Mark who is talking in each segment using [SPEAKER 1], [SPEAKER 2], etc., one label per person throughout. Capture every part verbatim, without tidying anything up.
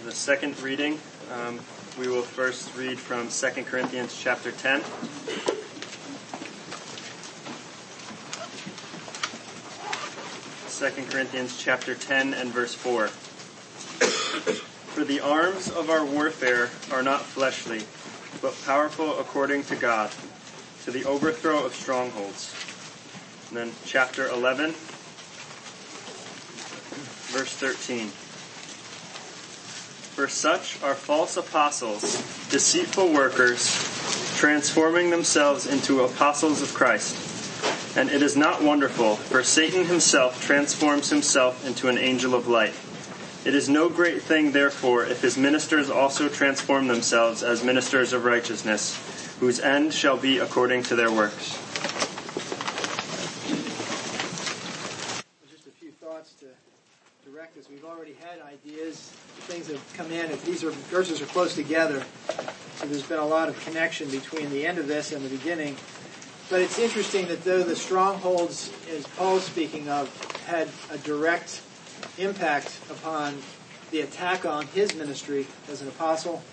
[SPEAKER 1] the second reading, um, we will first read from Second Corinthians chapter ten. Second Corinthians chapter ten and verse four. For the arms of our warfare are not fleshly, but powerful according to God, to the overthrow of strongholds. And then chapter eleven, verse thirteen. For such are false apostles, deceitful workers, transforming themselves into apostles of Christ. And it is not wonderful, for Satan himself transforms himself into an angel of light. It is no great thing, therefore, if his ministers also transform themselves as ministers of righteousness, whose end shall be according to their works.
[SPEAKER 2] Just a few thoughts to direct us. We've already had ideas, things that have come in. These are verses are close together, so there's been a lot of connection between the end of this and the beginning. But it's interesting that though the strongholds, as Paul's speaking of, had a direct impact upon the attack on his ministry as an apostle,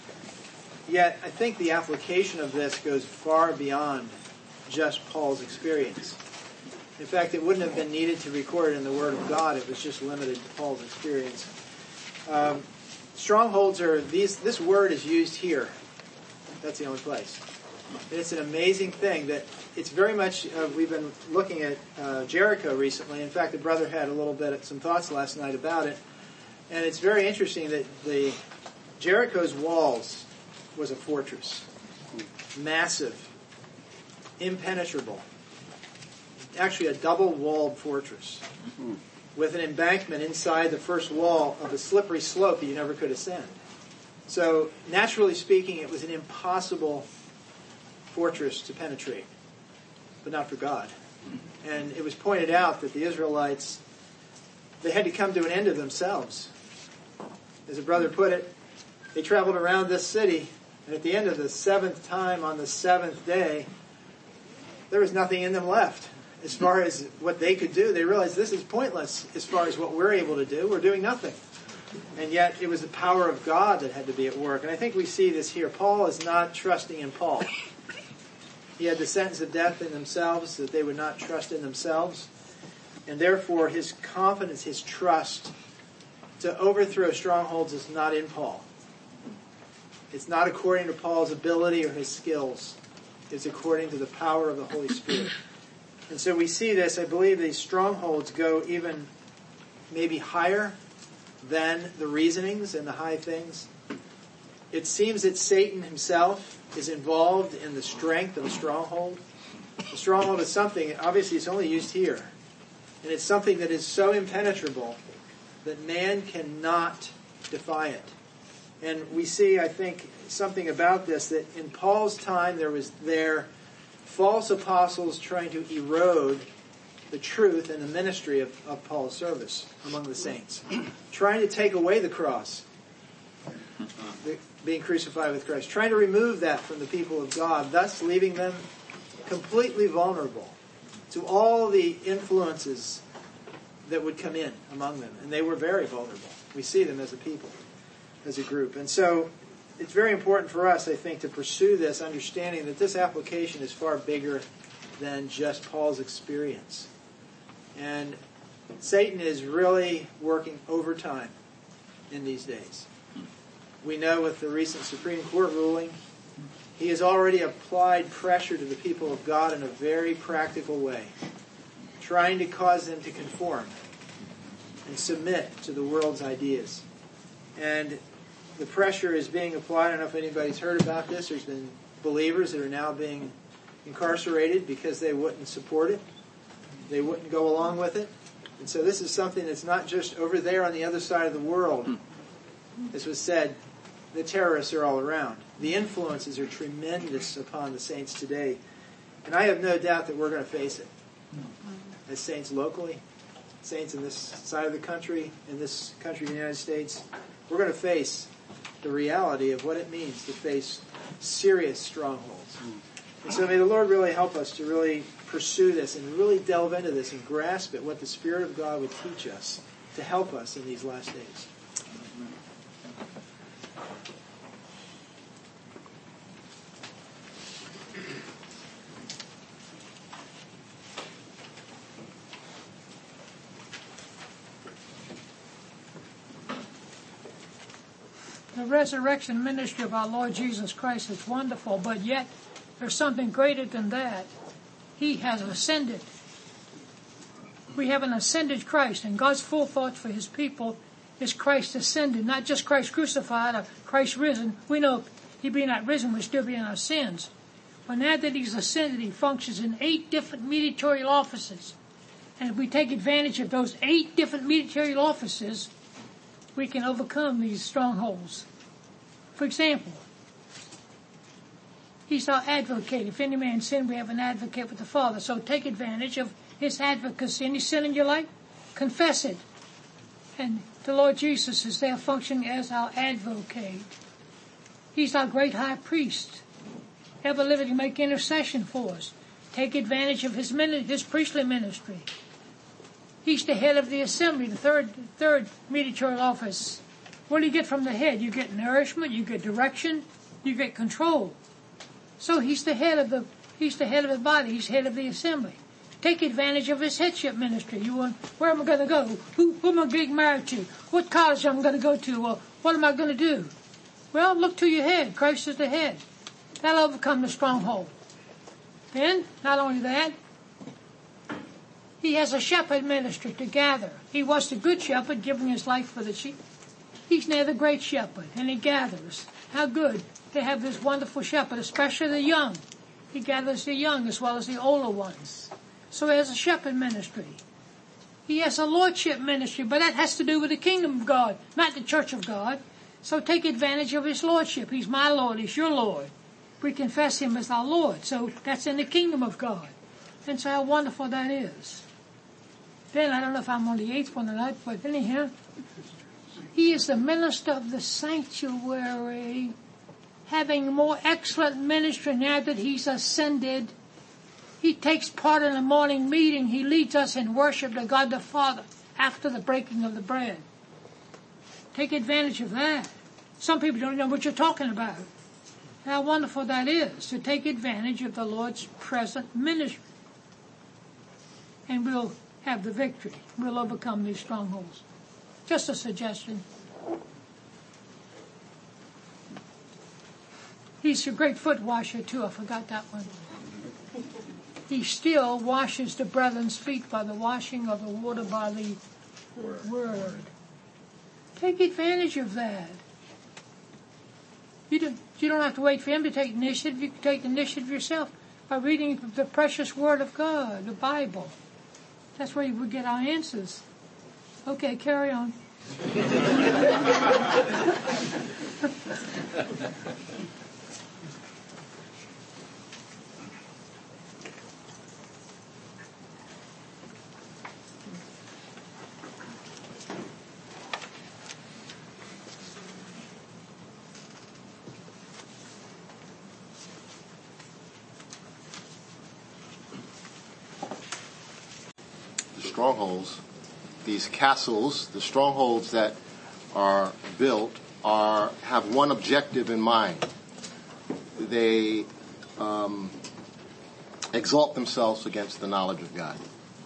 [SPEAKER 2] yet I think the application of this goes far beyond just Paul's experience. In fact, it wouldn't have been needed to record it in the Word of God. It was just limited to Paul's experience. Um, strongholds are these. This word is used here. That's the only place. And it's an amazing thing that it's very much, uh, we've been looking at uh, Jericho recently. In fact, the brother had a little bit of some thoughts last night about it. And it's very interesting that the Jericho's walls was a fortress. Massive. Impenetrable. Actually a double-walled fortress. With an embankment inside the first wall of a slippery slope that you never could ascend. So, naturally speaking, it was an impossible fortress to penetrate, but not for God. And it was pointed out that the Israelites, they had to come to an end of themselves. As a brother put it, they traveled around this city, and at the end of the seventh time on the seventh day, there was nothing in them left. As far as what they could do, they realized this is pointless as far as what we're able to do. We're doing nothing. And yet it was the power of God that had to be at work. And I think we see this here. Paul is not trusting in Paul. He had the sentence of death in themselves, that they would not trust in themselves. And therefore his confidence, his trust to overthrow strongholds is not in Paul. It's not according to Paul's ability or his skills. It's according to the power of the Holy Spirit. And so we see this. I believe these strongholds go even maybe higher than the reasonings and the high things. It seems that Satan himself is involved in the strength of a stronghold. A stronghold is something, obviously it's only used here. And it's something that is so impenetrable that man cannot defy it. And we see, I think, something about this, that in Paul's time there was there false apostles trying to erode the truth and the ministry of, of Paul's service among the saints. Trying to take away the cross, the, being crucified with Christ. Trying to remove that from the people of God, thus leaving them completely vulnerable to all the influences that would come in among them. And they were very vulnerable. We see them as a people, as a group. And so it's very important for us, I think, to pursue this, understanding that this application is far bigger than just Paul's experience. And Satan is really working overtime in these days. We know with the recent Supreme Court ruling, he has already applied pressure to the people of God in a very practical way, trying to cause them to conform and submit to the world's ideas. And the pressure is being applied. I don't know if anybody's heard about this. There's been believers that are now being incarcerated because they wouldn't support it. They wouldn't go along with it. And so this is something that's not just over there on the other side of the world. As was said, the terrorists are all around. The influences are tremendous upon the saints today. And I have no doubt that we're going to face it. As saints locally, saints in this side of the country, in this country of the United States, we're going to face the reality of what it means to face serious strongholds. And so may the Lord really help us to really pursue this and really delve into this and grasp it, what the Spirit of God would teach us to help us in these last days.
[SPEAKER 3] The resurrection ministry of our Lord Jesus Christ is wonderful, but yet there's something greater than that. He has ascended. We have an ascended Christ, and God's full thought for his people is Christ ascended, not just Christ crucified or Christ risen. We know he being not risen, we still be in our sins. But now that he's ascended, he functions in eight different mediatorial offices. And if we take advantage of those eight different mediatorial offices, we can overcome these strongholds. For example, he's our advocate. If any man sin, we have an advocate with the Father. So take advantage of his advocacy. Any sin in your life, confess it. And the Lord Jesus is there functioning as our advocate. He's our great high priest, ever living to make intercession for us. Take advantage of his ministry, his priestly ministry. He's the head of the assembly, the third third mediatorial office. What do you get from the head? You get nourishment, you get direction, you get control. So he's the head of the he's the head of the body, he's head of the assembly. Take advantage of his headship ministry. You want, where am I going to go? Who, who am I getting married to? What college am I going to go to? Well, what am I going to do? Well, look to your head. Christ is the head. That'll overcome the stronghold. Then, not only that, he has a shepherd ministry to gather. He was the good shepherd, giving his life for the sheep. He's now the great shepherd, and he gathers. How good to have this wonderful shepherd, especially the young. He gathers the young as well as the older ones. So he has a shepherd ministry. He has a lordship ministry, but that has to do with the kingdom of God, not the church of God. So take advantage of his lordship. He's my Lord, he's your Lord. We confess him as our Lord. So that's in the kingdom of God. And so how wonderful that is. Then, I don't know if I'm on the eighth one or not, but anyhow, he is the minister of the sanctuary, having more excellent ministry now that he's ascended. He takes part in the morning meeting. He leads us in worship to God the Father after the breaking of the bread. Take advantage of that. Some people don't know what you're talking about. How wonderful that is, to take advantage of the Lord's present ministry. And we'll have the victory. We'll overcome these strongholds. Just a suggestion. He's a great foot washer, too. I forgot that one. He still washes the brethren's feet by the washing of the water by the Word. Word. Take advantage of that. You don't, you don't have to wait for him to take initiative. You can take initiative yourself by reading the precious Word of God, the Bible. That's where we get our answers. Okay, carry on.
[SPEAKER 4] Strongholds, these castles, the strongholds that are built are have one objective in mind. They um, exalt themselves against the knowledge of God.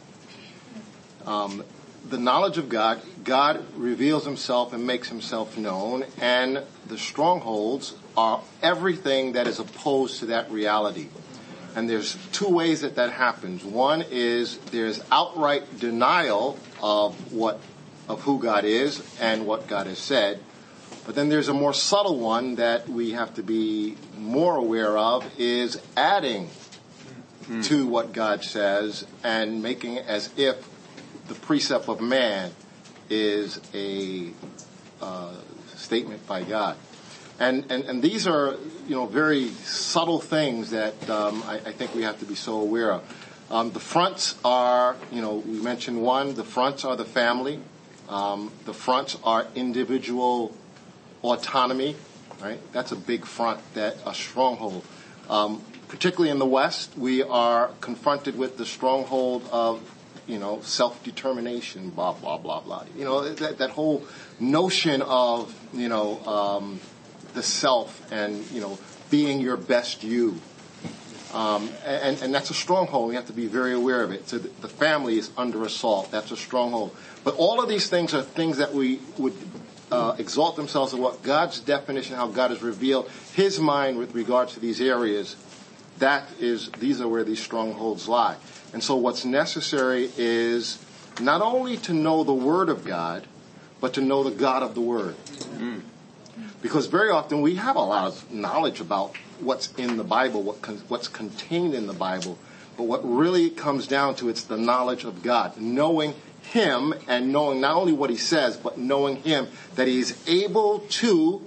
[SPEAKER 4] Um, the knowledge of God, God reveals himself and makes himself known, and the strongholds are everything that is opposed to that reality. And there's two ways that that happens. One is there's outright denial of what, of who God is and what God has said. But then there's a more subtle one that we have to be more aware of, is adding mm-hmm. to what God says and making it as if the precept of man is a uh, statement by God. And, and and these are, you know, very subtle things that um, I, I think we have to be so aware of. Um, the fronts are, you know, we mentioned one. The fronts are the family. Um, the fronts are individual autonomy, right? That's a big front, that a stronghold. Um, particularly in the West, we are confronted with the stronghold of, you know, self-determination, blah, blah, blah, blah. You know, that, that whole notion of, you know, um, the self and, you know, being your best you. Um, and, and that's a stronghold. We have to be very aware of it. So the, the family is under assault. That's a stronghold. But all of these things are things that we would uh, exalt themselves in what God's definition, how God has revealed his mind with regards to these areas, that is, these are where these strongholds lie. And so what's necessary is not only to know the Word of God, but to know the God of the Word. Mm. Because very often we have a lot of knowledge about what's in the Bible, what con- what's contained in the Bible, but what really comes down to, it's the knowledge of God, knowing him and knowing not only what he says, but knowing him, that he is able to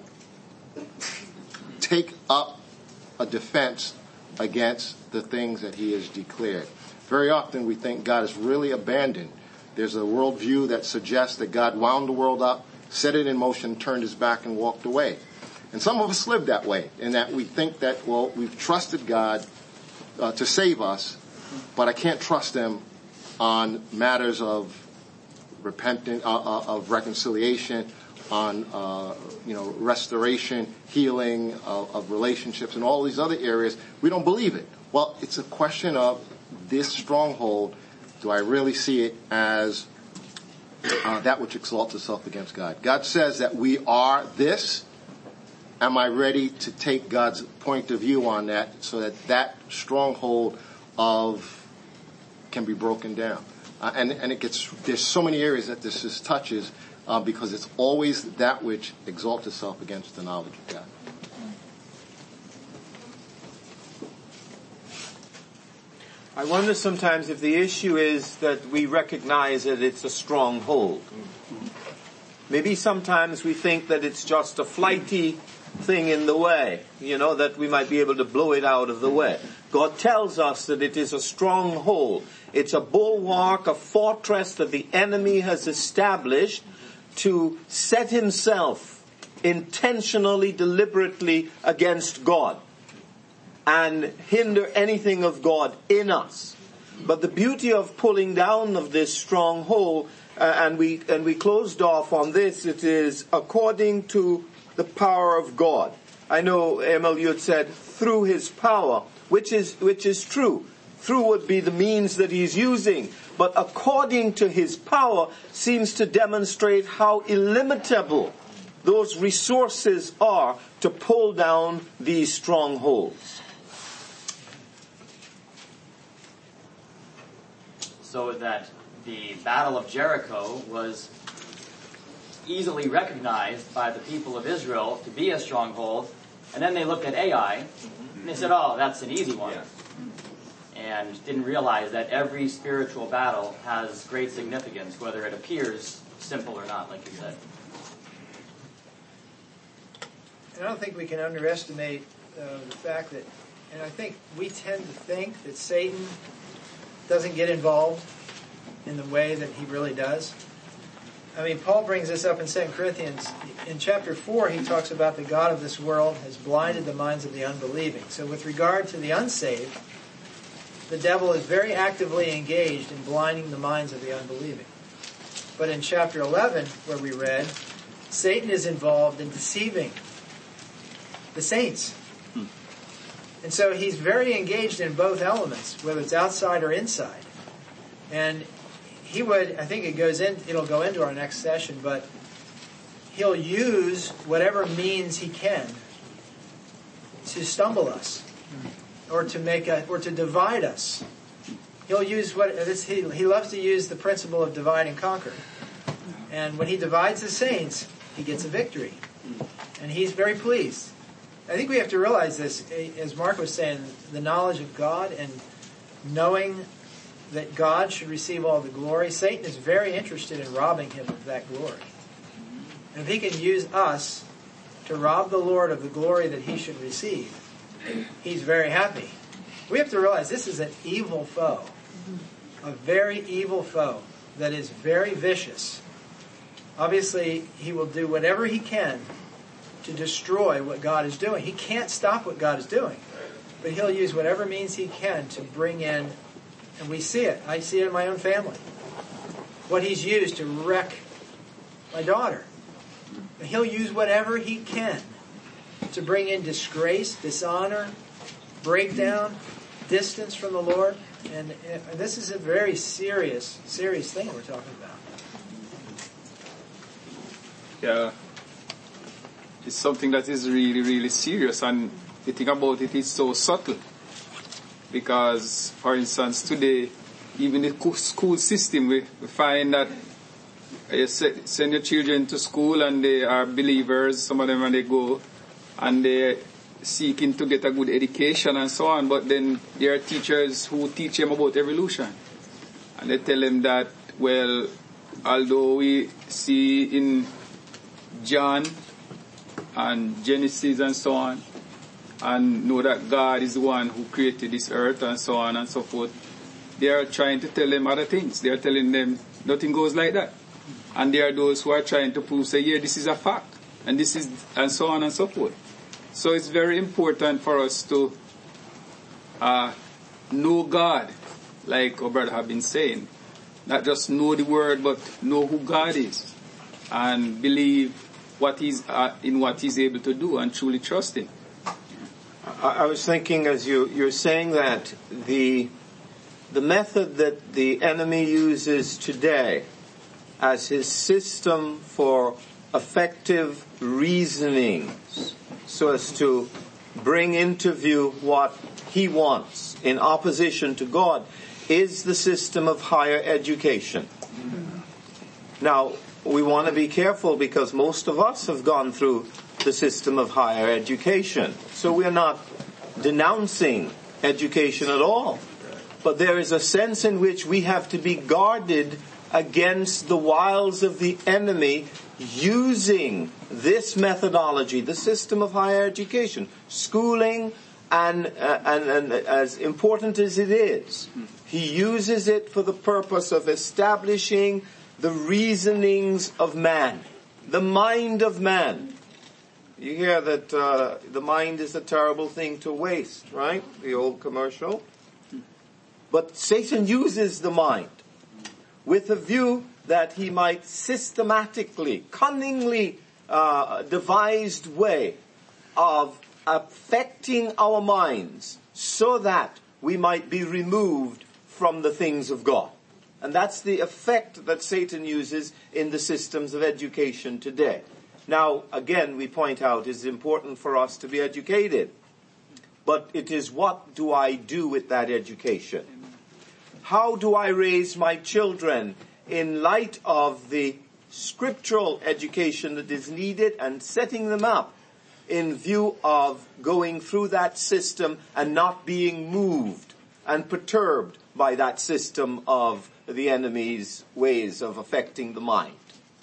[SPEAKER 4] take up a defense against the things that he has declared. Very often we think God is really abandoned. There's a worldview that suggests that God wound the world up, set it in motion, turned his back, and walked away. And some of us live that way, in that we think that, well, we've trusted God uh, to save us, but I can't trust him on matters of repentance, uh, uh, of reconciliation, on uh, you know restoration, healing of, of relationships, and all these other areas. We don't believe it. Well, it's a question of this stronghold. Do I really see it as uh, that which exalts itself against God? God says that we are this. Am I ready to take God's point of view on that, so that that stronghold of can be broken down? Uh, and, and it gets, there's so many areas that this is touches, uh, because it's always that which exalts itself against the knowledge of God.
[SPEAKER 5] I wonder sometimes if the issue is that we recognize that it's a stronghold. Maybe sometimes we think that it's just a flighty thing in the way, you know, that we might be able to blow it out of the way. God tells us that it is a stronghold. It's a bulwark, a fortress that the enemy has established to set himself intentionally, deliberately against God and hinder anything of God in us. But the beauty of pulling down of this stronghold, uh, and we and we closed off on this, it is according to the power of God. I know, Emil, you had said through his power, which is which is true. Through would be the means that he's using. But according to his power seems to demonstrate how illimitable those resources are to pull down these strongholds.
[SPEAKER 6] So that the Battle of Jericho was easily recognized by the people of Israel to be a stronghold, and then they looked at Ai, and they said, oh, that's an easy one. Yeah. And didn't realize that every spiritual battle has great significance, whether it appears simple or not, like you said.
[SPEAKER 2] And I don't think we can underestimate uh, the fact that, and I think we tend to think that Satan doesn't get involved in the way that he really does. I mean, Paul brings this up in Second Corinthians. In chapter four, he talks about the God of this world has blinded the minds of the unbelieving. So with regard to the unsaved, the devil is very actively engaged in blinding the minds of the unbelieving. But in chapter eleven, where we read, Satan is involved in deceiving the saints. And so he's very engaged in both elements, whether it's outside or inside. And he would, I think it goes in, it'll go into our next session, but he'll use whatever means he can to stumble us, or to make a, or to divide us. He'll use what this, he, he loves to use the principle of divide and conquer. And when he divides the saints, he gets a victory, and he's very pleased. I think we have to realize this, as Mark was saying, the knowledge of God and knowing that God should receive all the glory. Satan is very interested in robbing him of that glory. And if he can use us to rob the Lord of the glory that he should receive, he's very happy. We have to realize this is an evil foe, a very evil foe that is very vicious. Obviously, he will do whatever he can to destroy what God is doing. He can't stop what God is doing, but he'll use whatever means he can to bring in, and we see it. I see it in my own family. What he's used to wreck my daughter. And he'll use whatever he can to bring in disgrace, dishonor, breakdown, distance from the Lord. And, and this is a very serious, serious thing we're talking about.
[SPEAKER 7] Yeah, it's something that is really, really serious. And the thing about it is so subtle. Because, for instance, today, even the school system, we find that you send your children to school and they are believers, some of them, and they go and they're seeking to get a good education and so on, but then there are teachers who teach them about evolution. And they tell them that, well, although we see in John and Genesis and so on, and know that God is the one who created this earth and so on and so forth, they are trying to tell them other things. They are telling them nothing goes like that. And there are those who are trying to prove, say, yeah, this is a fact, and this is, and so on and so forth. So it's very important for us to uh, know God, like our brother have been saying. Not just know the word, but know who God is, and believe what he's uh, in what he's able to do, and truly trust him.
[SPEAKER 5] I, I was thinking, as you you're saying that, the the method that the enemy uses today as his system for effective reasonings, so as to bring into view what he wants in opposition to God, is the system of higher education. Now, we want to be careful because most of us have gone through the system of higher education. So we're not denouncing education at all. But there is a sense in which we have to be guarded against the wiles of the enemy using this methodology, the system of higher education, schooling, and, uh, and, and as important as it is, he uses it for the purpose of establishing the reasonings of man, the mind of man. You hear that uh, the mind is a terrible thing to waste, right? The old commercial. But Satan uses the mind with a view that he might systematically, cunningly uh, devised way of affecting our minds so that we might be removed from the things of God. And that's the effect that Satan uses in the systems of education today. Now, again, we point out it's important for us to be educated. But it is, what do I do with that education? How do I raise my children in light of the scriptural education that is needed, and setting them up in view of going through that system and not being moved and perturbed by that system of the enemy's ways of affecting the mind?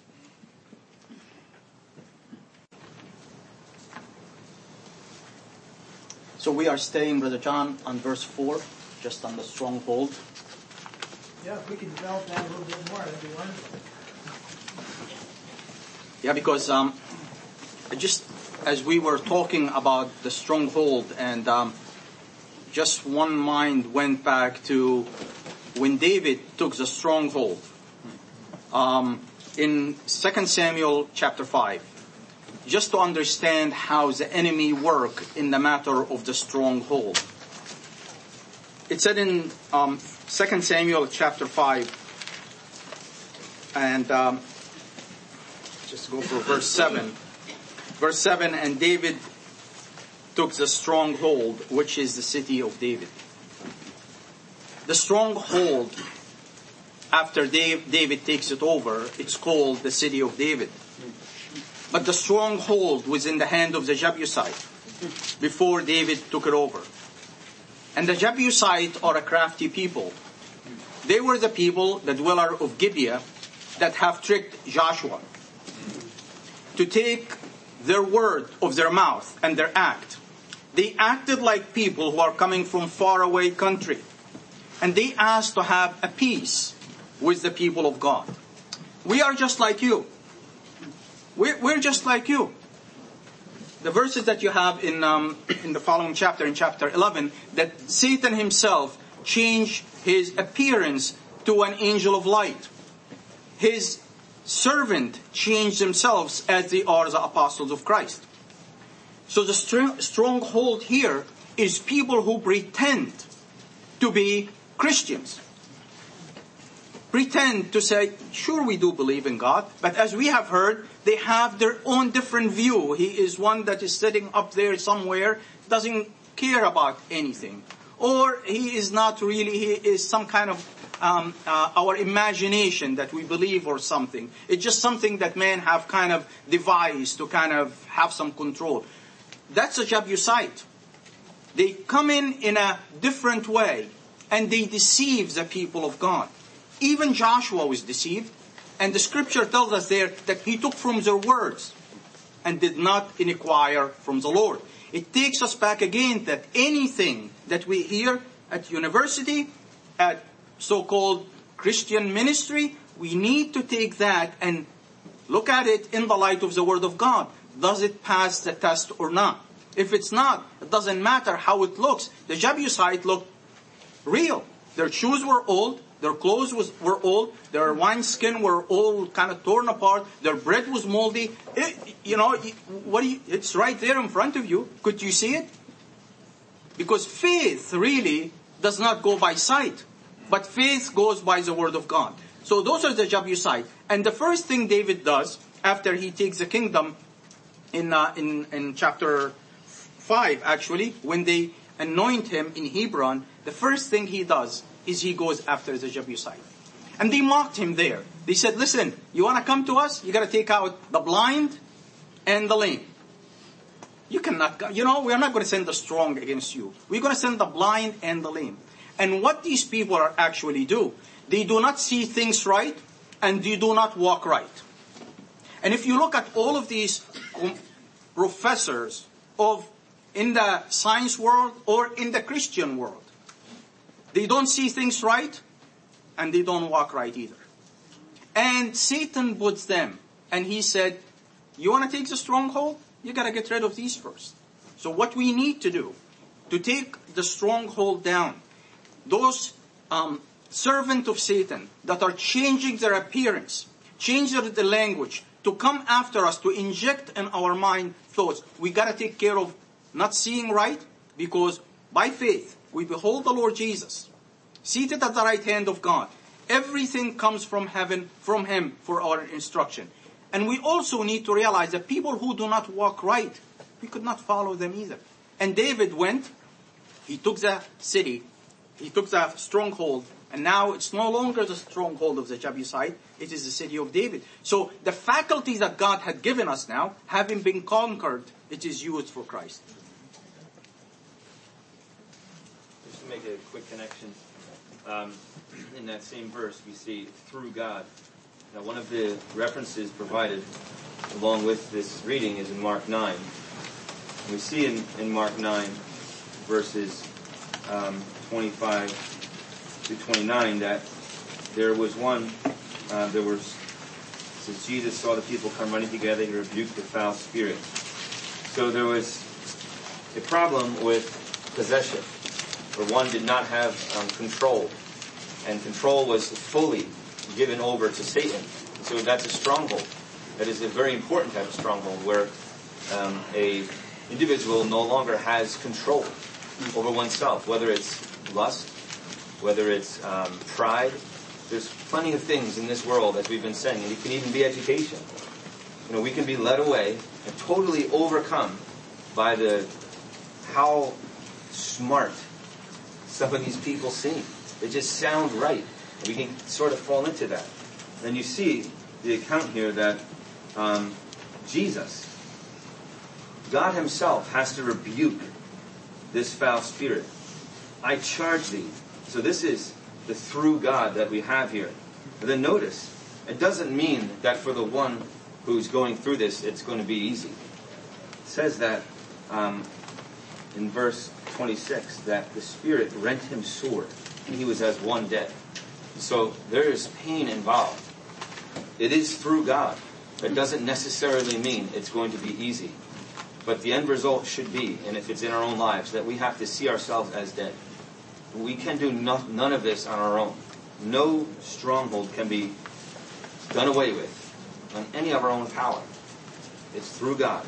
[SPEAKER 8] So we are staying, Brother John, on verse four, just on the stronghold.
[SPEAKER 2] Yeah, if we can develop that a little bit more, that'd be wonderful.
[SPEAKER 8] Yeah, because um, just as we were talking about the stronghold, and um, just one mind went back to when David took the stronghold. Um, in Second Samuel chapter five, just to understand how the enemy work in the matter of the stronghold. It said in um, Second Samuel chapter five, and um, just go for verse seven. Verse seven, and David took the stronghold, which is the city of David. The stronghold, after David takes it over, it's called the city of David. But the stronghold was in the hand of the Jebusite before David took it over. And the Jebusite are a crafty people. They were the people, the dweller of Gibeah, that have tricked Joshua to take their word of their mouth and their act. They acted like people who are coming from faraway country. And they asked to have a peace with the people of God. We are just like you. We're, we're just like you. The verses that you have in um, in the following chapter, in chapter eleven, that Satan himself changed his appearance to an angel of light. His servant changed themselves as they are the apostles of Christ. So the strong, stronghold here is people who pretend to be Christians. pretend to say, sure, we do believe in God, but as we have heard, they have their own different view. He is one that is sitting up there somewhere, doesn't care about anything. Or he is not really, he is some kind of um, uh, our imagination that we believe or something. It's just something that men have kind of devised to kind of have some control. That's a Jebusite. They come in in a different way, and they deceive the people of God. Even Joshua was deceived, and the scripture tells us there that he took from their words and did not inquire from the Lord. It takes us back again that anything that we hear at university, at so-called Christian ministry, we need to take that and look at it in the light of the Word of God. Does it pass the test or not? If it's not, it doesn't matter how it looks. The Jebusite looked real. Their shoes were old. Their clothes was, were old. Their wineskin were all kind of torn apart. Their bread was moldy. It, you know, what do you, it's right there in front of you. Could you see it? Because faith really does not go by sight. But faith goes by the Word of God. So those are the Jebusite. And the first thing David does after he takes the kingdom in, uh, in, in chapter five, actually, when they anoint him in Hebron, the first thing he does is he goes after the Jebusite. And they mocked him there. They said, listen, you want to come to us? You got to take out the blind and the lame. You cannot go. You know, we're not going to send the strong against you. We're going to send the blind and the lame. And what these people are actually do, they do not see things right, and they do not walk right. And if you look at all of these professors of in the science world or in the Christian world, they don't see things right, and they don't walk right either. And Satan puts them, and he said, you want to take the stronghold? You got to get rid of these first. So what we need to do, to take the stronghold down, those um, servants of Satan that are changing their appearance, changing the language, to come after us, to inject in our mind thoughts, we got to take care of not seeing right, because by faith, we behold the Lord Jesus, seated at the right hand of God. Everything comes from heaven, from Him, for our instruction. And we also need to realize that people who do not walk right, we could not follow them either. And David went, he took the city, he took the stronghold, and now it's no longer the stronghold of the Jebusite, it is the city of David. So the faculties that God had given us now, having been conquered, it is used for Christ.
[SPEAKER 9] Just to make a quick connection, um, in that same verse we see through God. Now one of the references provided along with this reading is in Mark nine. We see in, in Mark nine verses um, twenty-five to twenty-nine that there was one, uh, there was, since Jesus saw the people come running together, He rebuked the foul spirit. So there was a problem with possession, where one did not have um, control, and control was fully given over to Satan. So that's a stronghold. That is a very important type of stronghold, where um, a individual no longer has control over oneself, whether it's lust, whether it's um, pride. There's plenty of things in this world, as we've been saying, and it can even be education. You know, we can be led away and totally overcome by the how smart some of these people seem. They just sound right. We can sort of fall into that. And you see the account here that um, Jesus, God Himself, has to rebuke this foul spirit. I charge thee. So this is the through God that we have here. But then notice, it doesn't mean that for the one who's going through this, it's going to be easy. It says that um, in verse twenty-six, that the Spirit rent him sore, and he was as one dead. So there is pain involved. It is through God. That doesn't necessarily mean it's going to be easy. But the end result should be, and if it's in our own lives, that we have to see ourselves as dead. We can do no, none of this on our own. No stronghold can be done away with on any of our own power. It's through God.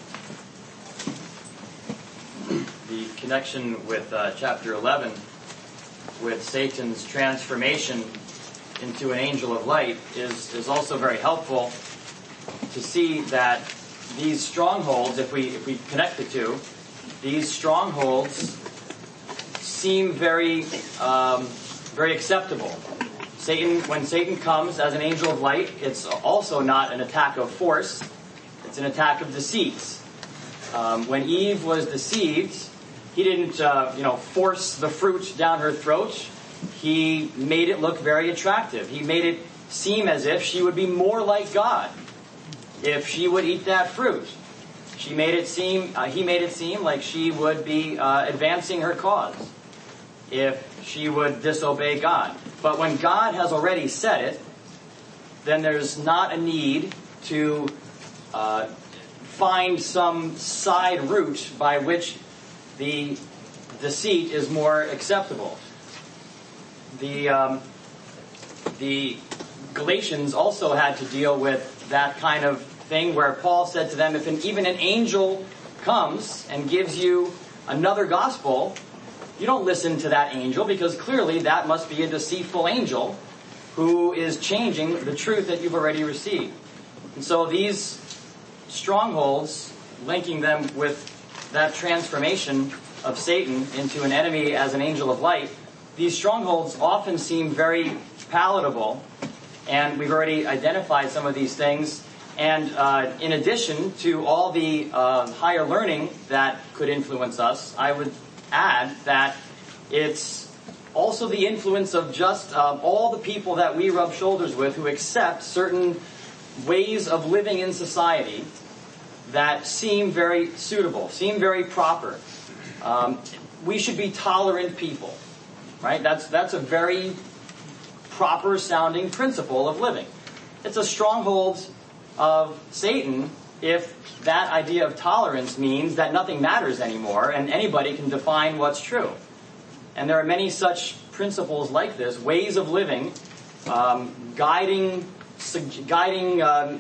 [SPEAKER 6] The connection with uh, chapter eleven with Satan's transformation into an angel of light is, is also very helpful to see that these strongholds, if we if we connect the two, these strongholds seem very um, very acceptable. Satan, when Satan comes as an angel of light, it's also not an attack of force; it's an attack of deceit. Um, when Eve was deceived, he didn't, uh, you know, force the fruit down her throat. He made it look very attractive. He made it seem as if she would be more like God if she would eat that fruit. She made it seem, uh, he made it seem like she would be uh, advancing her cause if she would disobey God. But when God has already said it, then there's not a need to uh, find some side route by which the deceit is more acceptable. The um, the Galatians also had to deal with that kind of thing where Paul said to them, if an, even an angel comes and gives you another gospel, you don't listen to that angel, because clearly that must be a deceitful angel who is changing the truth that you've already received. And so these strongholds, linking them with that transformation of Satan into an enemy as an angel of light, these strongholds often seem very palatable, and we've already identified some of these things. And uh, in addition to all the uh, higher learning that could influence us, I would add that it's also the influence of just uh, all the people that we rub shoulders with who accept certain ways of living in society that seem very suitable, seem very proper. Um, we should be tolerant people, right? That's that's a very proper sounding principle of living. It's a stronghold of Satan if that idea of tolerance means that nothing matters anymore and anybody can define what's true. And there are many such principles like this, ways of living, um, guiding, guiding. Um,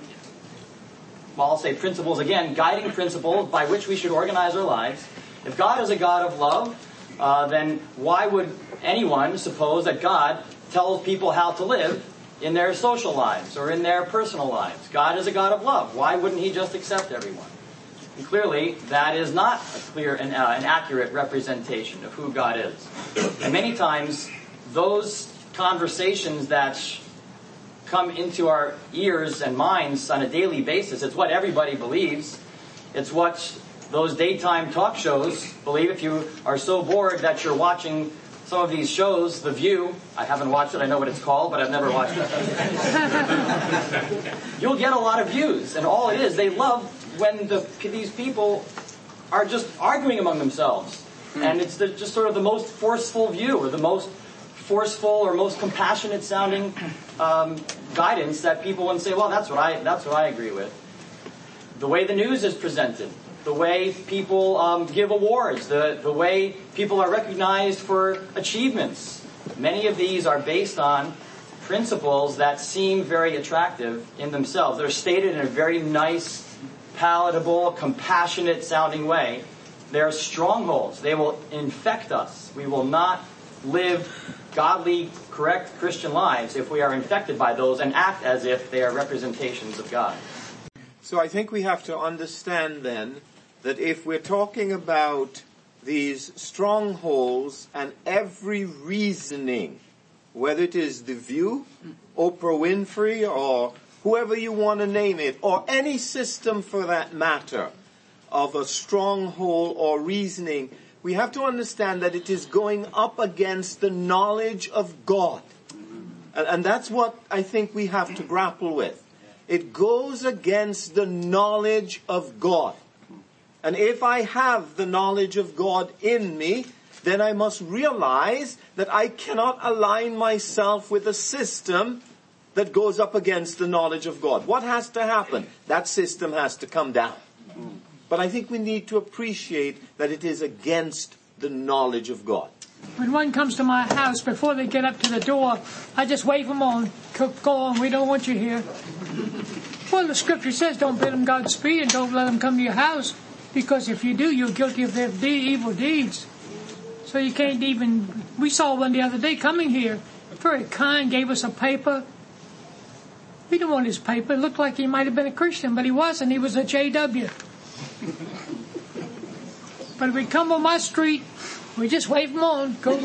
[SPEAKER 6] well, I'll say principles again, guiding principles by which we should organize our lives. If God is a God of love, uh, then why would anyone suppose that God tells people how to live in their social lives or in their personal lives? God is a God of love. Why wouldn't He just accept everyone? And clearly, that is not a clear and uh, an accurate representation of who God is. And many times, those conversations that come into our ears and minds on a daily basis, it's what everybody believes. It's what those daytime talk shows believe. If you are so bored that you're watching some of these shows, The View, I haven't watched it, I know what it's called, but I've never watched it. You'll get a lot of views, and all it is, they love when the, these people are just arguing among themselves. And it's the, just sort of the most forceful view, or the most forceful or most compassionate sounding um, guidance that people would say, well, that's what I that's what I agree with. The way the news is presented, the way people um, give awards, the, the way people are recognized for achievements. Many of these are based on principles that seem very attractive in themselves. They're stated in a very nice, palatable, compassionate sounding way. They're strongholds. They will infect us. We will not live godly, correct Christian lives if we are infected by those and act as if they are representations of God.
[SPEAKER 5] So I think we have to understand then that if we're talking about these strongholds and every reasoning, whether it is The View, Oprah Winfrey, or whoever you want to name it, or any system for that matter, of a stronghold or reasoning, we have to understand that it is going up against the knowledge of God. And, and that's what I think we have to grapple with. It goes against the knowledge of God. And if I have the knowledge of God in me, then I must realize that I cannot align myself with a system that goes up against the knowledge of God. What has to happen? That system has to come down. But I think we need to appreciate that it is against the knowledge of God.
[SPEAKER 3] When one comes to my house, before they get up to the door, I just wave them on. Go on, we don't want you here. Well, the scripture says don't bid them Godspeed and don't let them come to your house, because if you do, you're guilty of their de- evil deeds. So you can't even, we saw one the other day coming here, very kind, gave us a paper. We didn't want his paper. It looked like he might have been a Christian, but he wasn't. He was a J W. But if we come on my street, we just wave them on. Go.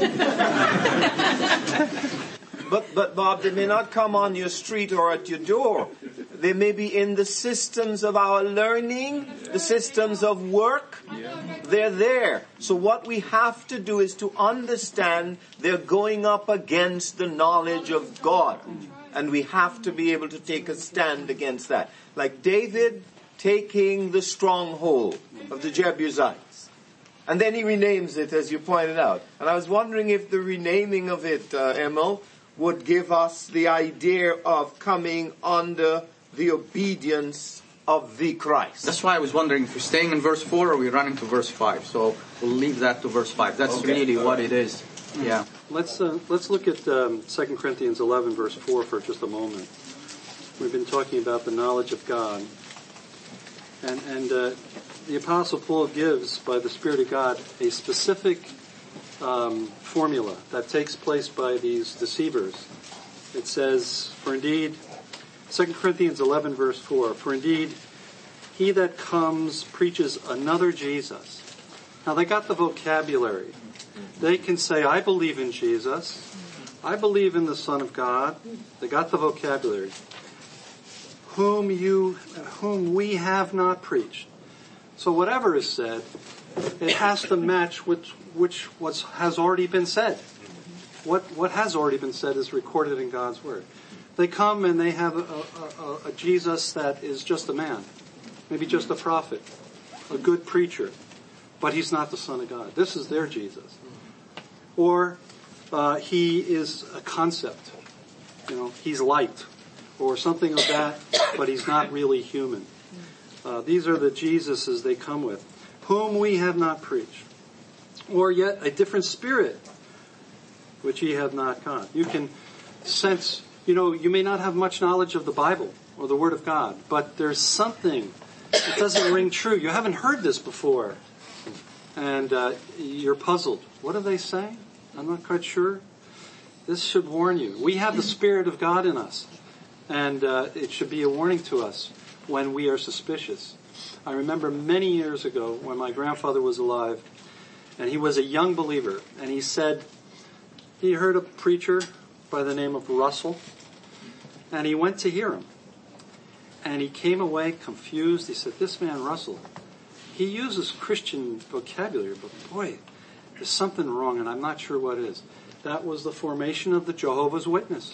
[SPEAKER 5] But, but Bob, they may not come on your street or at your door. They may be in the systems of our learning, the systems of work. They're there. So what we have to do is to understand they're going up against the knowledge of God. And we have to be able to take a stand against that. Like David taking the stronghold of the Jebusites. And then he renames it, as you pointed out. And I was wondering if the renaming of it, uh, Emil, would give us the idea of coming under the obedience of the Christ.
[SPEAKER 8] That's why I was wondering if we're staying in verse four or we're running to verse five. So we'll leave that to verse five. That's okay. Really All what right. it is. Yeah.
[SPEAKER 10] Let's uh, let's look at um, Second Corinthians eleven, verse four for just a moment. We've been talking about the knowledge of God. And, and uh, the Apostle Paul gives, by the Spirit of God, a specific um, formula that takes place by these deceivers. It says, for indeed, Second Corinthians eleven, verse four, for indeed, he that comes preaches another Jesus. Now, they got the vocabulary. They can say, I believe in Jesus. I believe in the Son of God. They got the vocabulary. Whom you, whom we have not preached. So whatever is said, it has to match which, which what has already been said. What, what has already been said is recorded in God's Word. They come and they have a, a, a, a Jesus that is just a man. Maybe just a prophet. A good preacher. But he's not the Son of God. This is their Jesus. Or uh, he is a concept. You know, he's light. Or something of that, but he's not really human. Uh, these are the Jesuses they come with. Whom we have not preached. Or yet a different spirit, which ye have not got. You can sense, you know, you may not have much knowledge of the Bible or the Word of God, but there's something that doesn't ring true. You haven't heard this before. And uh, you're puzzled. What are they saying? I'm not quite sure. This should warn you. We have the Spirit of God in us. And uh, it should be a warning to us when we are suspicious. I remember many years ago when my grandfather was alive, and he was a young believer, and he said he heard a preacher by the name of Russell, and he went to hear him. And he came away confused. He said, this man Russell, he uses Christian vocabulary, but boy, there's something wrong, and I'm not sure what it is. That was the formation of the Jehovah's Witness.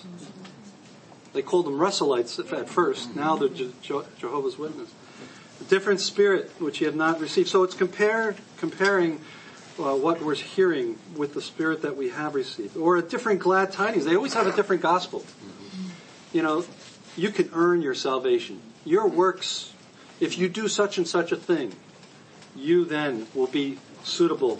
[SPEAKER 10] They called them Russellites at first. Now they're Je- Je- Jehovah's Witness. A different spirit which you have not received. So it's compared, comparing uh, what we're hearing with the spirit that we have received. Or a different glad tidings. They always have a different gospel. You know, you can earn your salvation. Your works, if you do such and such a thing, you then will be suitable.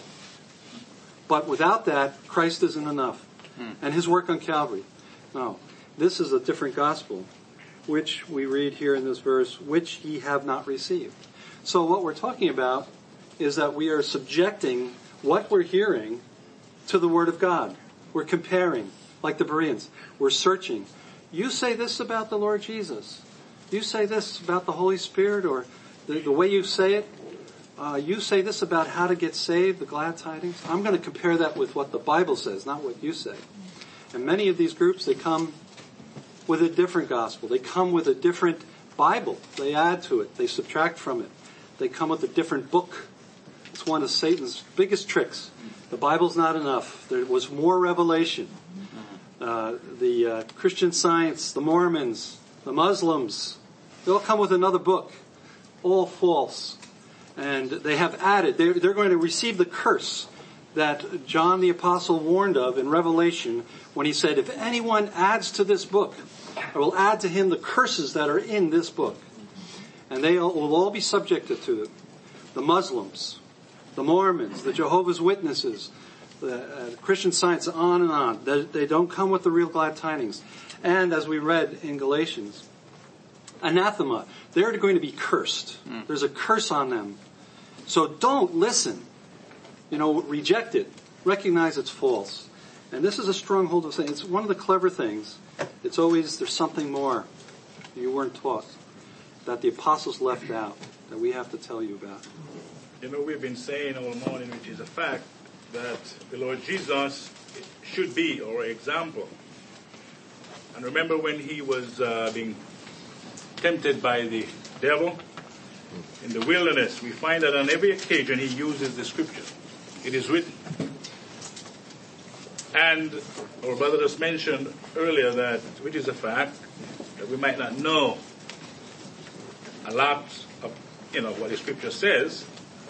[SPEAKER 10] But without that, Christ isn't enough. And his work on Calvary. No. This is a different gospel, which we read here in this verse, which ye have not received. So what we're talking about is that we are subjecting what we're hearing to the Word of God. We're comparing, like the Bereans. We're searching. You say this about the Lord Jesus. You say this about the Holy Spirit, or the, the way you say it. Uh, you say this about how to get saved, the glad tidings. I'm going to compare that with what the Bible says, not what you say. And many of these groups, they come with a different gospel. They come with a different Bible. They add to it. They subtract from it. They come with a different book. It's one of Satan's biggest tricks. The Bible's not enough. There was more revelation. Uh, the uh, Christian Science, the Mormons, the Muslims, they all come with another book. All false. And they have added, they're, they're going to receive the curse that John the Apostle warned of in Revelation when he said, if anyone adds to this book, I will add to him the curses that are in this book. And they will all be subjected to it. The Muslims, the Mormons, the Jehovah's Witnesses, the uh, Christian Science, on and on. They, they don't come with the real glad tidings. And as we read in Galatians, anathema, they're going to be cursed. Mm. There's a curse on them. So don't listen. You know, reject it. recognize it's false. And this is a stronghold of Satan. It's one of the clever things. It's always, there's something more you weren't taught, that the apostles left out, that we have to tell you about.
[SPEAKER 11] You know, we've been saying all morning, which is a fact, that the Lord Jesus should be our example. And remember when he was uh, being tempted by the devil in the wilderness, we find that on every occasion he uses the scripture. It is written. And our brother just mentioned earlier that, which is a fact, that we might not know a lot of, you know, what the scripture says.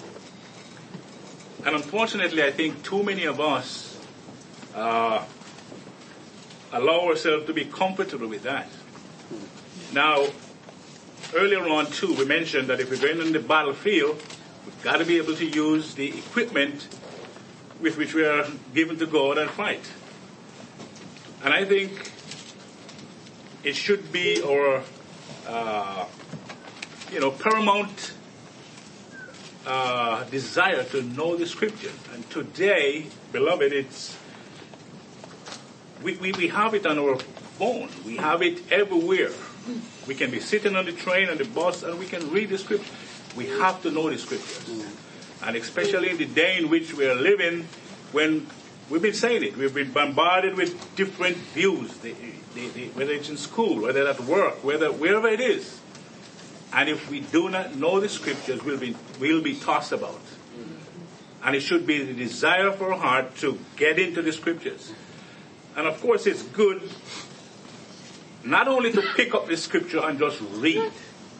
[SPEAKER 11] And unfortunately, I think too many of us uh, allow ourselves to be comfortable with that. Now, earlier on too, we mentioned that if we're going on the battlefield, we've got to be able to use the equipment with which we are given to go out and fight. And I think it should be our, uh, you know, paramount uh, desire to know the scripture. And today, beloved, it's we, we, we have it on our phone. We have it everywhere. We can be sitting on the train, on the bus, and we can read the scripture. We have to know the scriptures. And especially in the day in which we are living, when we've been saying it, we've been bombarded with different views, the, the, the, whether it's in school, whether at work, whether wherever it is. And if we do not know the scriptures, we'll be, we'll be tossed about. And it should be the desire of our heart to get into the scriptures. And of course it's good not only to pick up the scripture and just read.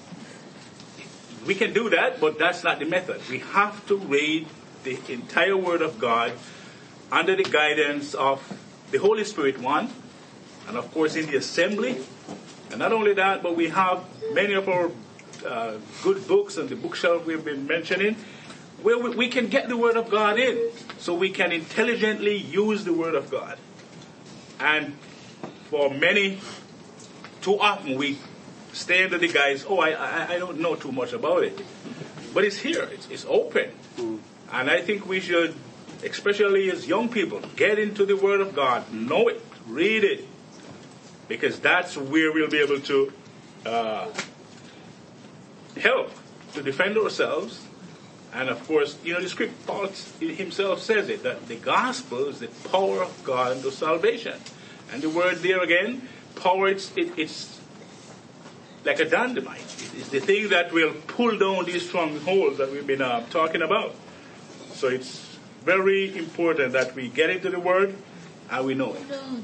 [SPEAKER 11] We can do that, but that's not the method. We have to read the entire Word of God under the guidance of the Holy Spirit, one, and of course in the assembly. And not only that, but we have many of our uh, good books on the bookshelf we've been mentioning, where we, we can get the Word of God in, so we can intelligently use the Word of God. And for many, too often we stay under the guise, oh, I, I, I don't know too much about it. But it's here. It's, it's open. Mm. And I think we should, especially as young people, get into the Word of God. Know it. Read it. Because that's where we'll be able to uh, help to defend ourselves. And of course, you know, the script, Paul himself says it, that the gospel is the power of God unto salvation. And the word there again, power, it's, it, it's like a dynamite. It's the thing that will pull down these strongholds that we've been uh, talking about. So it's very important that we get into the Word and we know it.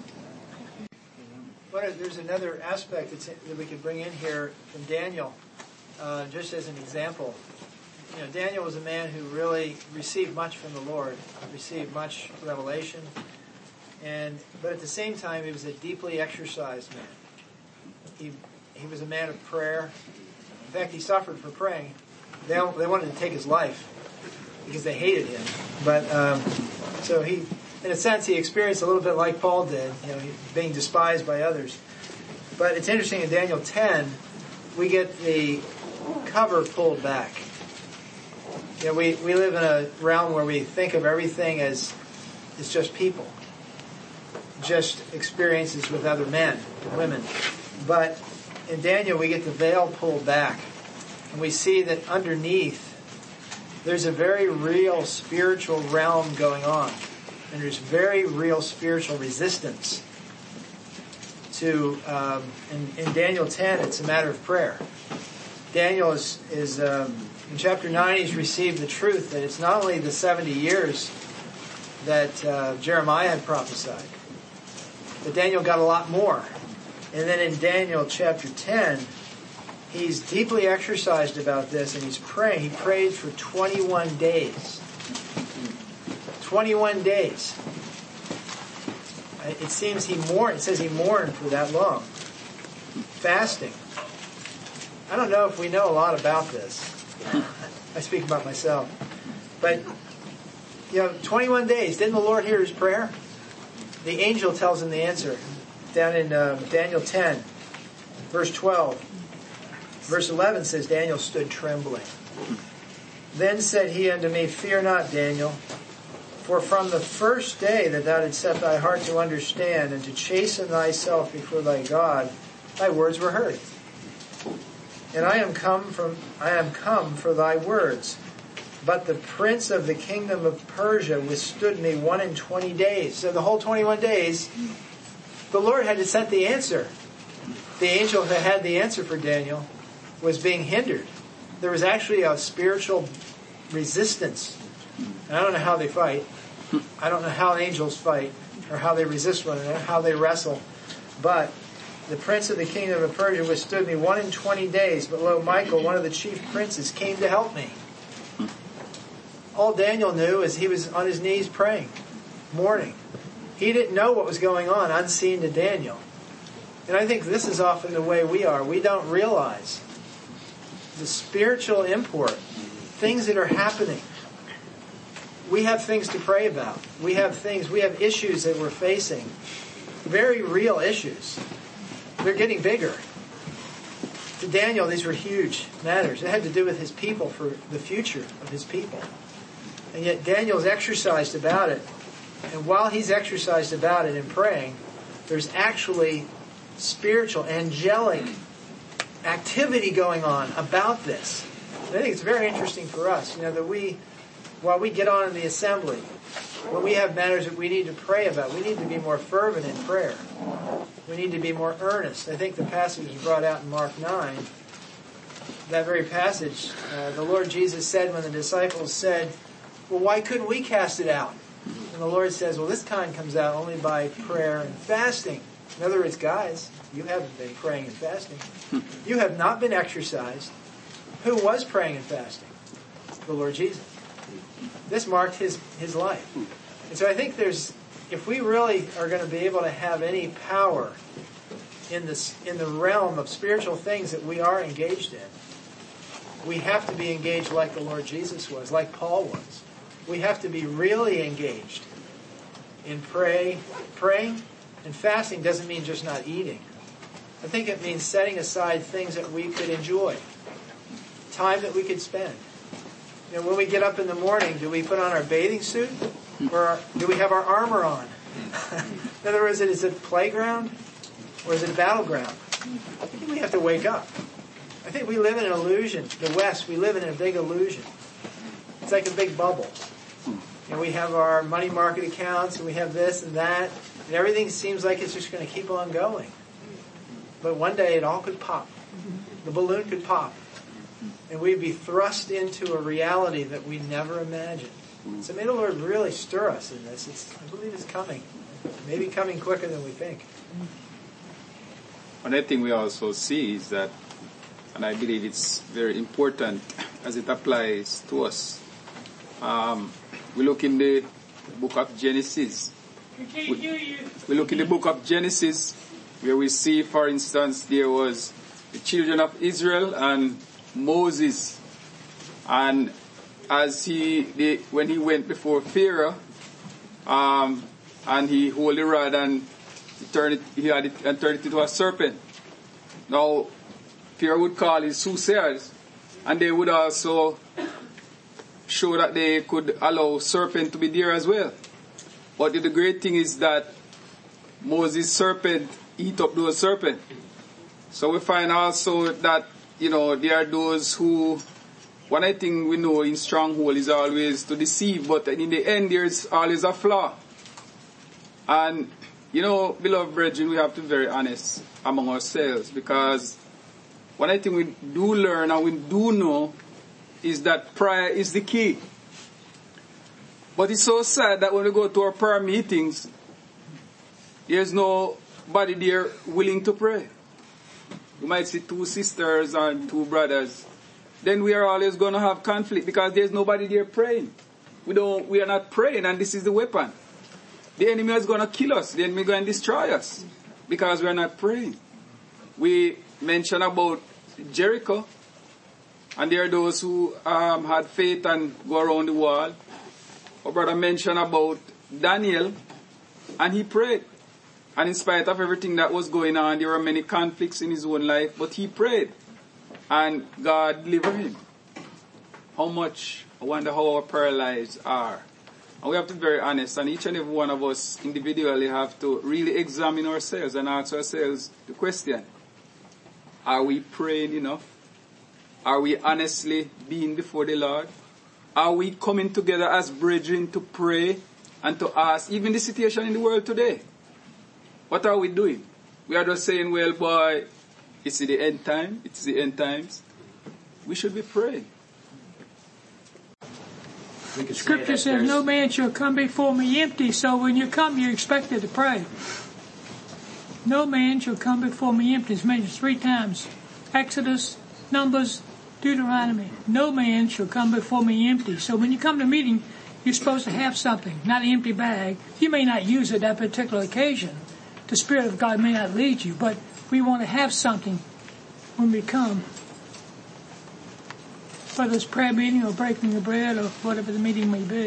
[SPEAKER 2] But there's another aspect that's, that we could bring in here from Daniel, uh, just as an example. You know, Daniel was a man who really received much from the Lord, received much revelation, and but at the same time, he was a deeply exercised man. He he was a man of prayer. In fact, he suffered for praying. They they wanted to take his life because they hated him. But um, so he, in a sense, he experienced a little bit like Paul did, you know, being despised by others. But it's interesting in Daniel ten, we get the cover pulled back. You know, we, we live in a realm where we think of everything as it's just people, just experiences with other men and women. But in Daniel, we get the veil pulled back, and we see that underneath there's a very real spiritual realm going on, and there's very real spiritual resistance to. Um, in, in Daniel ten, it's a matter of prayer. Daniel is is. Um, In chapter nine, he's received the truth that it's not only the seventy years that uh, Jeremiah had prophesied, but Daniel got a lot more. And then in Daniel chapter ten, he's deeply exercised about this, and he's praying. He prayed for twenty-one days. twenty-one days. It seems he mourned. It says he mourned for that long. Fasting. I don't know if we know a lot about this. I speak about myself. But, you know, twenty-one days. Didn't the Lord hear his prayer? The angel tells him the answer. Down in uh, Daniel ten, verse twelve. Verse eleven says, Daniel stood trembling. Then said he unto me, Fear not, Daniel, For from the first day that thou didst set thy heart to understand and to chasten thyself before thy God, thy words were heard. And I am come from I am come for thy words. But the prince of the kingdom of Persia withstood me one and twenty days. So the whole twenty-one days, the Lord had to set the answer. The angel who had the answer for Daniel was being hindered. There was actually a spiritual resistance. And I don't know how they fight. I don't know how angels fight or how they resist one another, how they wrestle. But the prince of the kingdom of Persia withstood me one and twenty days. But lo, Michael, one of the chief princes, came to help me. All Daniel knew is he was on his knees praying, mourning. He didn't know what was going on, unseen to Daniel. And I think this is often the way we are. We don't realize the spiritual import, things that are happening. We have things to pray about. We have things, we have issues that we're facing. Very real issues. They're getting bigger. To Daniel, these were huge matters. It had to do with his people, for the future of his people. And yet Daniel's exercised about it. And while he's exercised about it and praying, there's actually spiritual, angelic activity going on about this. And I think it's very interesting for us, you know, that we, while we get on in the assembly, when we have matters that we need to pray about, we need to be more fervent in prayer. We need to be more earnest. I think the passage is brought out in Mark nine. That very passage, uh, the Lord Jesus said when the disciples said, well, why couldn't we cast it out? And the Lord says, well, this kind comes out only by prayer and fasting. In other words, guys, you haven't been praying and fasting. You have not been exercised. Who was praying and fasting? The Lord Jesus. This marked his, his life. And so I think there's, if we really are going to be able to have any power in this, in the realm of spiritual things that we are engaged in, we have to be engaged like the Lord Jesus was, like Paul was. We have to be really engaged in pray, praying and fasting. Doesn't mean just not eating. I think it means setting aside things that we could enjoy, time that we could spend. You know, when we get up in the morning, do we put on our bathing suit or do we have our armor on? In other words, is it a playground or is it a battleground? I think we have to wake up. I think we live in an illusion. The West, we live in a big illusion. It's like a big bubble. And we have our money market accounts, and we have this and that, and everything seems like it's just going to keep on going. But one day it all could pop. The balloon could pop. And we'd be thrust into a reality that we never imagined. So may the Lord really stir us in this. It's, I believe it's coming. Maybe coming quicker than we think.
[SPEAKER 7] Another thing we also see is that, and I believe it's very important as it applies to us. Um, we look in the book of Genesis. We, we look in the book of Genesis where we see, for instance, there was the children of Israel and Moses. And as he, they, when he went before Pharaoh, um, and he hold the rod and he turned it, he had it and turned it into a serpent. Now, Pharaoh would call his soothsayers, and they would also show that they could allow serpent to be there as well. But the great thing is that Moses' serpent eat up those serpent. So we find also that, you know, there are those who, one I think we know in stronghold is always to deceive, but in the end there's always a flaw. And, you know, beloved brethren, we have to be very honest among ourselves, because one I think we do learn and we do know is that prayer is the key. But it's so sad that when we go to our prayer meetings, there's nobody there willing to pray. You might see two sisters and two brothers. Then we are always going to have conflict because there's nobody there praying. We don't, we are not praying, and this is the weapon. The enemy is going to kill us. The enemy is going to destroy us because we are not praying. We mentioned about Jericho, and there are those who um, had faith and go around the wall. Our brother mentioned about Daniel, and he prayed. And in spite of everything that was going on, there were many conflicts in his own life, but he prayed. And God delivered him. How much, I wonder how our prayer lives are. And we have to be very honest, and each and every one of us individually have to really examine ourselves and ask ourselves the question, are we praying enough? Are we honestly being before the Lord? Are we coming together as brethren to pray and to ask, even the situation in the world today? What are we doing? We are just saying, well, boy, it's the end time, it's the end times. We should be praying.
[SPEAKER 3] Scripture says, no man shall come before me empty, so when you come, you're expected to pray. No man shall come before me empty. It's mentioned three times. Exodus, Numbers, Deuteronomy. No man shall come before me empty. So when you come to a meeting, you're supposed to have something, not an empty bag. You may not use it at that particular occasion. The Spirit of God may not lead you, but we want to have something when we come. Whether it's prayer meeting or breaking of bread or whatever the meeting may be.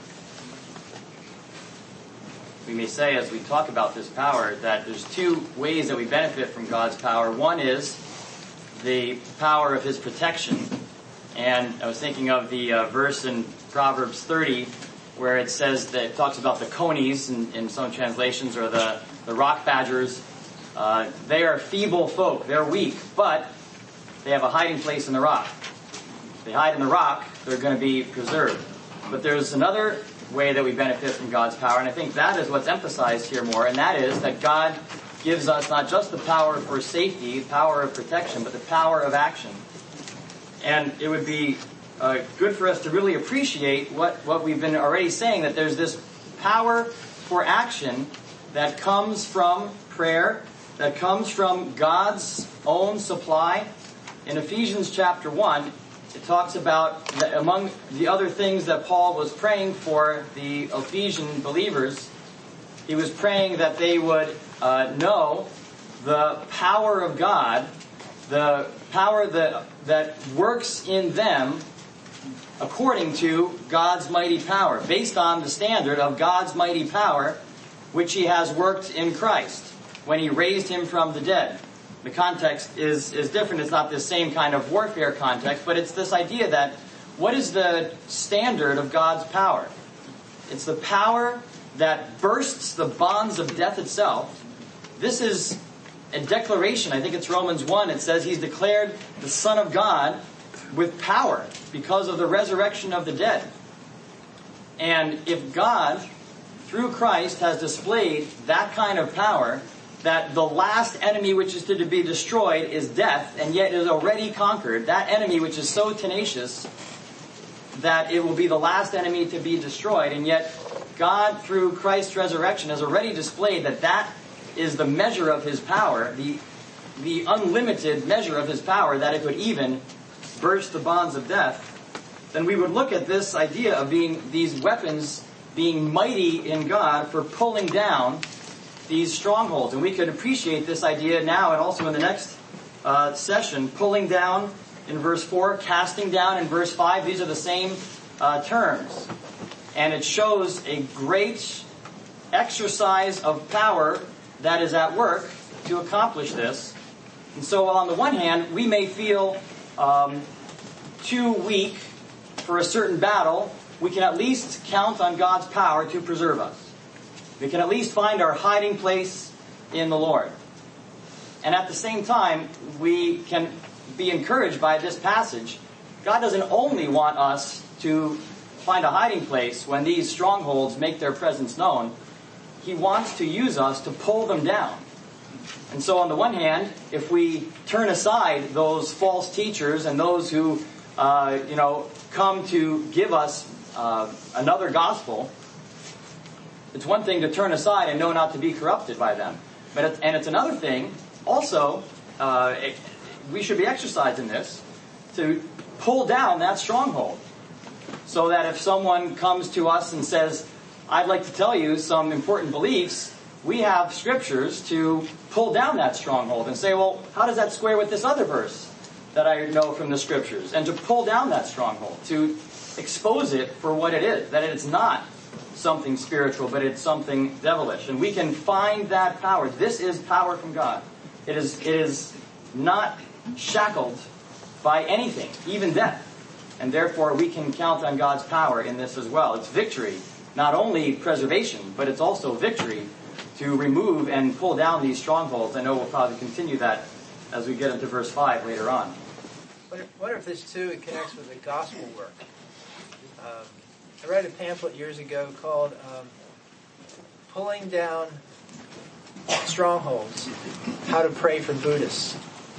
[SPEAKER 6] We may say, as we talk about this power, that there's two ways that we benefit from God's power. One is the power of His protection. And I was thinking of the uh, verse in Proverbs thirty, where it says that it talks about the conies in, in some translations, or the, the rock badgers. Uh, they are feeble folk. They're weak, but they have a hiding place in the rock. If they hide in the rock, they're going to be preserved. But there's another way that we benefit from God's power, and I think that is what's emphasized here more, and that is that God gives us not just the power for safety, power of protection, but the power of action. And it would be uh, good for us to really appreciate what, what we've been already saying, that there's this power for action that comes from prayer, that comes from God's own supply. In Ephesians chapter one, it talks about that among the other things that Paul was praying for the Ephesian believers, he was praying that they would uh, know the power of God, the power that, that works in them according to God's mighty power, based on the standard of God's mighty power, which He has worked in Christ when He raised Him from the dead. The context is, is different. It's not the same kind of warfare context, but it's this idea that what is the standard of God's power? It's the power that bursts the bonds of death itself. This is a declaration. I think it's Romans one. It says He's declared the Son of God with power because of the resurrection of the dead. And if God, through Christ, has displayed that kind of power, that the last enemy which is to be destroyed is death, and yet is already conquered. That enemy which is so tenacious that it will be the last enemy to be destroyed, and yet God, through Christ's resurrection, has already displayed that that is the measure of His power, the, the unlimited measure of His power, that it could even burst the bonds of death. Then we would look at this idea of being these weapons being mighty in God for pulling down these strongholds. And we could appreciate this idea now and also in the next uh, session. Pulling down in verse four, casting down in verse five. These are the same uh, terms. And it shows a great exercise of power that is at work to accomplish this. And so on the one hand, we may feel um, too weak for a certain battle. We can at least count on God's power to preserve us. We can at least find our hiding place in the Lord. And at the same time, we can be encouraged by this passage. God doesn't only want us to find a hiding place when these strongholds make their presence known. He wants to use us to pull them down. And so on the one hand, if we turn aside those false teachers and those who, uh, you know, come to give us uh, another gospel, it's one thing to turn aside and know not to be corrupted by them. But it, and it's another thing, also, uh, it, we should be exercising this, to pull down that stronghold. So that if someone comes to us and says, I'd like to tell you some important beliefs, we have scriptures to pull down that stronghold and say, well, how does that square with this other verse that I know from the scriptures? And to pull down that stronghold, to expose it for what it is, that it's not something spiritual, but it's something devilish. And we can find that power. This is power from God. It is, it is not shackled by anything, even death. And therefore we can count on God's power in this as well. It's victory not only preservation, but it's also victory to remove and pull down these strongholds. I know we'll probably continue that as we get into verse five later on.
[SPEAKER 2] I wonder, wonder if this too connects with the gospel work. Um, I read a pamphlet years ago called um, Pulling Down Strongholds, How to Pray for Buddhists.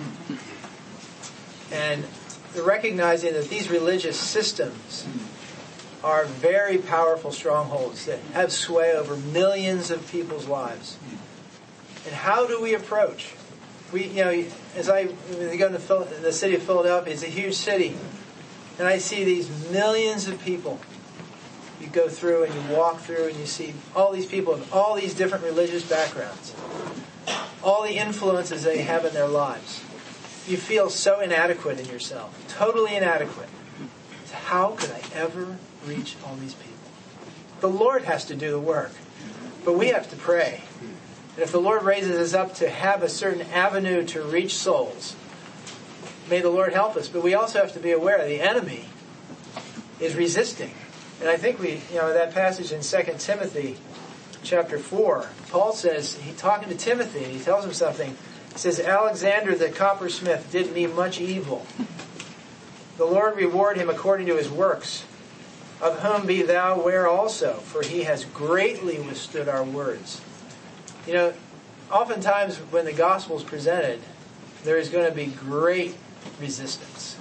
[SPEAKER 2] And recognizing that these religious systems are very powerful strongholds that have sway over millions of people's lives. And how do we approach? We, you know, as I when you go to the, the city of Philadelphia, it's a huge city, and I see these millions of people. You go through and you walk through and you see all these people of all these different religious backgrounds, all the influences they have in their lives. You feel so inadequate in yourself, totally inadequate. How could I ever reach all these people? The Lord has to do the work, but we have to pray. And if the Lord raises us up to have a certain avenue to reach souls, may the Lord help us. But we also have to be aware the enemy is resisting. And I think we, you know, that passage in Second Timothy chapter four, Paul says, he talking to Timothy, and he tells him something. He says, Alexander the coppersmith did me much evil. The Lord reward him according to his works. Of whom be thou aware also, for he has greatly withstood our words. You know, oftentimes when the gospel is presented, there is going to be great resistance.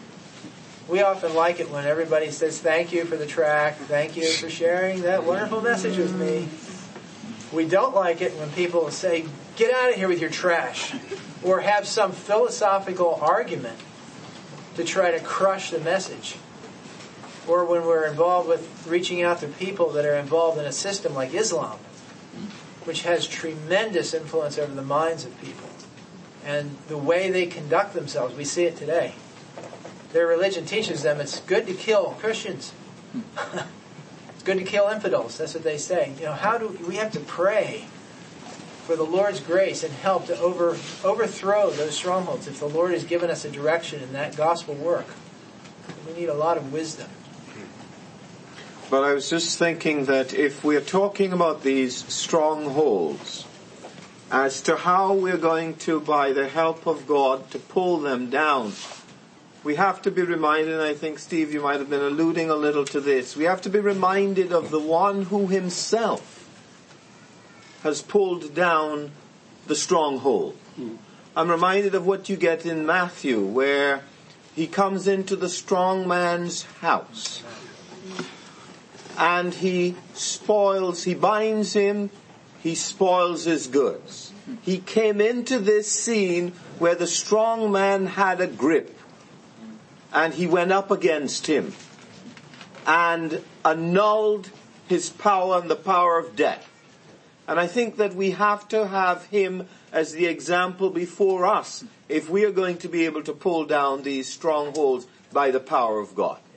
[SPEAKER 2] We often like it when everybody says, thank you for the tract, thank you for sharing that wonderful message with me. We don't like it when people say, get out of here with your trash, or have some philosophical argument to try to crush the message. Or when we're involved with reaching out to people that are involved in a system like Islam, which has tremendous influence over the minds of people. And the way they conduct themselves, we see it today. Their religion teaches them it's good to kill Christians. It's good to kill infidels. That's what they say. You know, how do we have to pray for the Lord's grace and help to over, overthrow those strongholds? If the Lord has given us a direction in that gospel work, we need a lot of wisdom.
[SPEAKER 5] But I was just thinking that if we're talking about these strongholds, as to how we're going to, by the help of God, to pull them down, we have to be reminded, and I think, Steve, you might have been alluding a little to this, we have to be reminded of the one who himself has pulled down the stronghold. Hmm. I'm reminded of what you get in Matthew, where he comes into the strong man's house. And he spoils, he binds him, he spoils his goods. He came into this scene where the strong man had a grip. And he went up against him and annulled his power and the power of death. And I think that we have to have him as the example before us if we are going to be able to pull down these strongholds by the power of God.